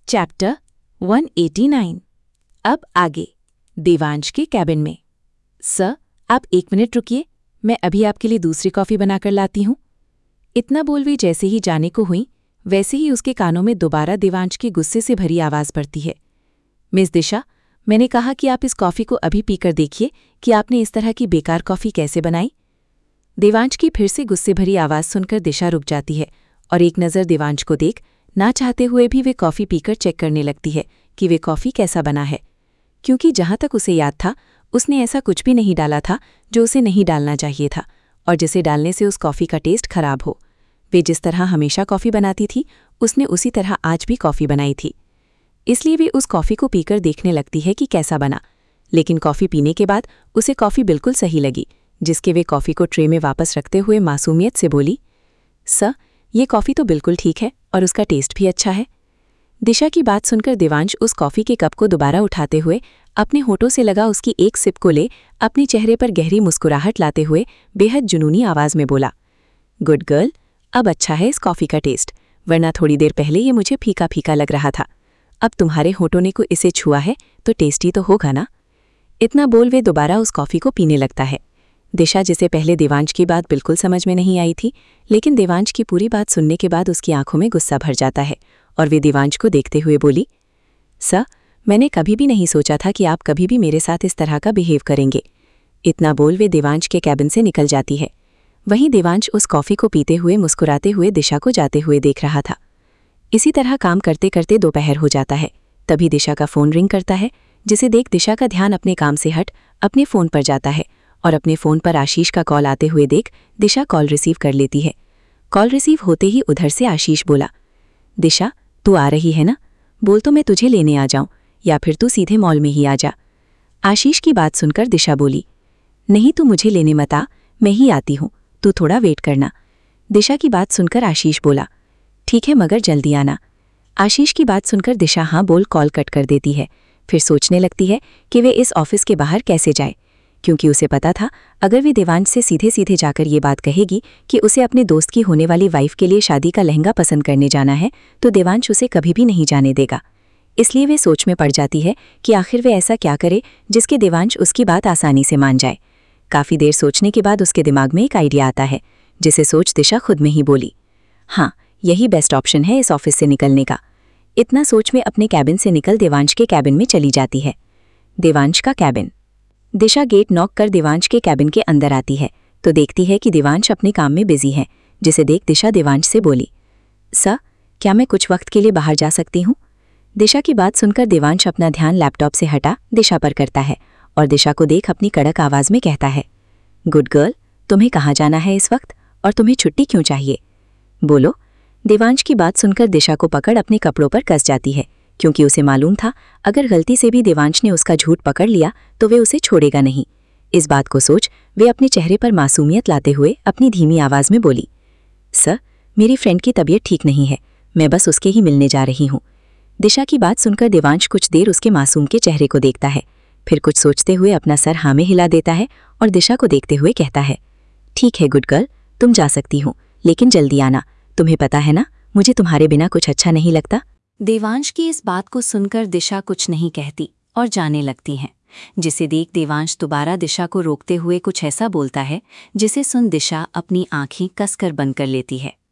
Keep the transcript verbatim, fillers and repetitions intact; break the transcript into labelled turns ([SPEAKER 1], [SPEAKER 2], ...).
[SPEAKER 1] Chapter एक सौ नवासी। अब आगे देवांश के कैबिन में। सर, आप एक मिनट रुकिए, मैं अभी आपके लिए दूसरी कॉफ़ी बनाकर लाती हूँ। इतना बोल वे जैसे ही जाने को हुई वैसे ही उसके कानों में दोबारा देवांश की गुस्से से भरी आवाज़ पड़ती है। मिस दिशा, मैंने कहा कि आप इस कॉफ़ी को अभी पीकर देखिए कि आपने इस तरह की बेकार कॉफ़ी कैसे बनाई। देवांश की फिर से गुस्से भरी आवाज़ सुनकर दिशा रुक जाती है और एक नज़र देवांश को देख ना चाहते हुए भी वे कॉफ़ी पीकर चेक करने लगती है कि वे कॉफ़ी कैसा बना है, क्योंकि जहाँ तक उसे याद था उसने ऐसा कुछ भी नहीं डाला था जो उसे नहीं डालना चाहिए था और जिसे डालने से उस कॉफ़ी का टेस्ट खराब हो। वे जिस तरह हमेशा कॉफ़ी बनाती थी उसने उसी तरह आज भी कॉफ़ी बनाई थी, इसलिए वे उस कॉफ़ी को पीकर देखने लगती है कि कैसा बना। लेकिन कॉफ़ी पीने के बाद उसे कॉफ़ी बिल्कुल सही लगी, जिसके वे कॉफ़ी को ट्रे में वापस रखते हुए मासूमियत से बोली, सर, ये कॉफ़ी तो बिल्कुल ठीक है और उसका टेस्ट भी अच्छा है। दिशा की बात सुनकर देवांश उस कॉफ़ी के कप को दोबारा उठाते हुए अपने होठों से लगा उसकी एक सिप को ले अपने चेहरे पर गहरी मुस्कुराहट लाते हुए बेहद जुनूनी आवाज़ में बोला, गुड गर्ल, अब अच्छा है इस कॉफ़ी का टेस्ट, वरना थोड़ी देर पहले ये मुझे फीका फीका लग रहा था। अब तुम्हारे होठों ने को इसे छुआ है तो टेस्टी तो होगा ना। इतना बोल वे दोबारा उस कॉफ़ी को पीने लगता है। दिशा, जिसे पहले देवांश की बात बिल्कुल समझ में नहीं आई थी, लेकिन देवांश की पूरी बात सुनने के बाद उसकी आंखों में गुस्सा भर जाता है और वे देवांश को देखते हुए बोली, सर, मैंने कभी भी नहीं सोचा था कि आप कभी भी मेरे साथ इस तरह का बिहेव करेंगे। इतना बोल वे देवांश के कैबिन से निकल जाती है। वहीं देवांश उस कॉफ़ी को पीते हुए मुस्कुराते हुए दिशा को जाते हुए देख रहा था। इसी तरह काम करते करते दोपहर हो जाता है। तभी दिशा का फ़ोन रिंग करता है, जिसे देख दिशा का ध्यान अपने काम से हट अपने फ़ोन पर जाता है और अपने फ़ोन पर आशीष का कॉल आते हुए देख दिशा कॉल रिसीव कर लेती है। कॉल रिसीव होते ही उधर से आशीष बोला, दिशा, तू आ रही है ना? बोल तो मैं तुझे लेने आ जाऊं या फिर तू सीधे मॉल में ही आ जा। आशीष की बात सुनकर दिशा बोली, नहीं, तू मुझे लेने मत आ, मैं ही आती हूँ, तू थोड़ा वेट करना। दिशा की बात सुनकर आशीष बोला, ठीक है, मगर जल्दी आना। आशीष की बात सुनकर दिशा हाँ बोल कॉल कट कर देती है। फिर सोचने लगती है कि वे इस ऑफिस के बाहर कैसे जाए, क्योंकि उसे पता था अगर वे देवांश से सीधे सीधे जाकर ये बात कहेगी कि उसे अपने दोस्त की होने वाली वाइफ के लिए शादी का लहंगा पसंद करने जाना है, तो देवांश उसे कभी भी नहीं जाने देगा। इसलिए वे सोच में पड़ जाती है कि आखिर वे ऐसा क्या करे जिसके देवांश उसकी बात आसानी से मान जाए। काफ़ी देर सोचने के बाद उसके दिमाग में एक आइडिया आता है, जिसे सोच दिशा खुद में ही बोली, हाँ, यही बेस्ट ऑप्शन है इस ऑफिस से निकलने का। इतना सोच में अपने कैबिन से निकल देवांश के कैबिन में चली जाती है। देवांश का कैबिन। दिशा गेट नॉक कर देवांश के कैबिन के अंदर आती है तो देखती है कि देवांश अपने काम में बिजी है, जिसे देख दिशा देवांश से बोली, सर, क्या मैं कुछ वक्त के लिए बाहर जा सकती हूँ? दिशा की बात सुनकर देवांश अपना ध्यान लैपटॉप से हटा दिशा पर करता है और दिशा को देख अपनी कड़क आवाज़ में कहता है, गुड गर्ल, तुम्हें कहाँ जाना है इस वक्त और तुम्हें छुट्टी क्यों चाहिए? बोलो। देवांश की बात सुनकर दिशा को पकड़ अपने कपड़ों पर कस जाती है, क्योंकि उसे मालूम था अगर गलती से भी देवांश ने उसका झूठ पकड़ लिया तो वे उसे छोड़ेगा नहीं। इस बात को सोच वे अपने चेहरे पर मासूमियत लाते हुए अपनी धीमी आवाज़ में बोली, सर, मेरी फ्रेंड की तबीयत ठीक नहीं है, मैं बस उसके ही मिलने जा रही हूँ। दिशा की बात सुनकर देवांश कुछ देर उसके मासूम के चेहरे को देखता है, फिर कुछ सोचते हुए अपना सर हाँ में हिला देता है और दिशा को देखते हुए कहता है, ठीक है गुड गर्ल, तुम जा सकती हो, लेकिन जल्दी आना। तुम्हें पता है ना, मुझे तुम्हारे बिना कुछ अच्छा नहीं लगता।
[SPEAKER 2] देवांश की इस बात को सुनकर दिशा कुछ नहीं कहती और जाने लगती है, जिसे देख देवांश दोबारा दिशा को रोकते हुए कुछ ऐसा बोलता है जिसे सुन दिशा अपनी आंखें कसकर बंद कर लेती है।